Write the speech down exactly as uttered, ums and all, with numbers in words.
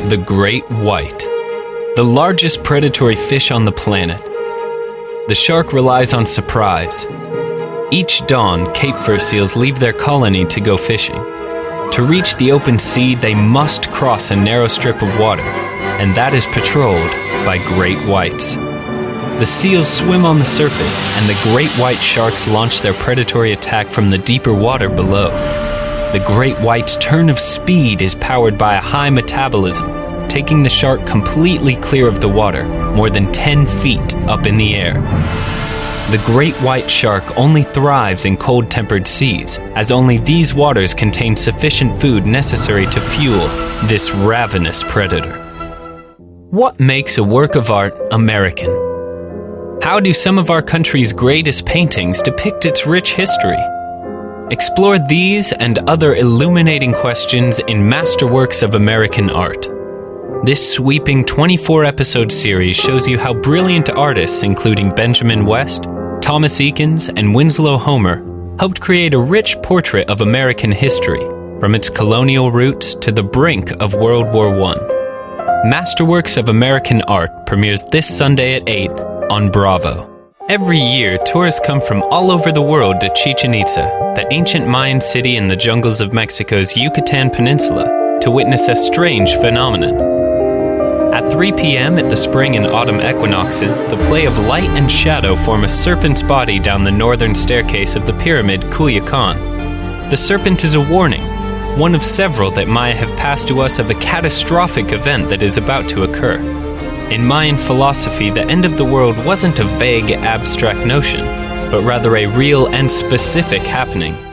the great white, the largest predatory fish on the planet. The shark relies on surprise. Each dawn, Cape fur seals leave their colony to go fishing. To reach the open sea, they must cross a narrow strip of water, and that is patrolled by great whites. The seals swim on the surface, and the great white sharks launch their predatory attack from the deeper water below. The great white's turn of speed is powered by a high metabolism, taking the shark completely clear of the water, more than ten feet up in the air. The great white shark only thrives in cold-tempered seas, as only these waters contain sufficient food necessary to fuel this ravenous predator. What makes a work of art American? How do some of our country's greatest paintings depict its rich history? Explore these and other illuminating questions in Masterworks of American Art. This sweeping twenty-four episode series shows you how brilliant artists, including Benjamin West, Thomas Eakins, and Winslow Homer, helped create a rich portrait of American history, from its colonial roots to the brink of World War One. Masterworks of American Art premieres this Sunday at eight on Bravo. Every year, tourists come from all over the world to Chichen Itza, the ancient Mayan city in the jungles of Mexico's Yucatan Peninsula, to witness a strange phenomenon. At three p.m. at the spring and autumn equinoxes, the play of light and shadow form a serpent's body down the northern staircase of the pyramid Culiacan. The serpent is a warning, one of several that Maya have passed to us of a catastrophic event that is about to occur. In Mayan philosophy, the end of the world wasn't a vague, abstract notion, but rather a real and specific happening.